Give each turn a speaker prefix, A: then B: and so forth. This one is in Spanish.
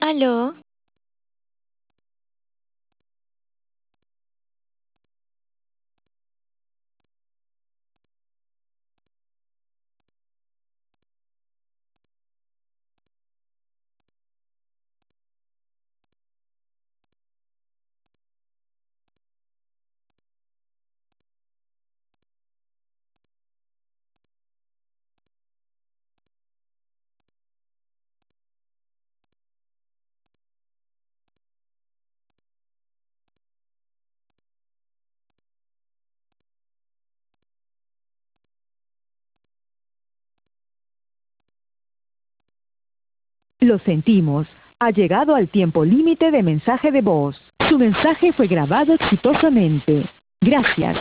A: Aló,
B: Lo sentimos. Ha llegado al tiempo límite de mensaje de voz. Su mensaje fue grabado exitosamente. Gracias.